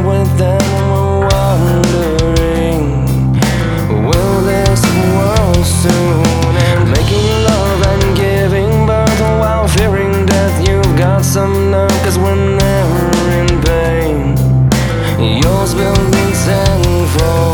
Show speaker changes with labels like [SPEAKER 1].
[SPEAKER 1] with them and we're wondering, will this world soon end? Making love and giving birth while fearing death. You've got some nerve, 'cause we're never in pain. Yours will be tenfold.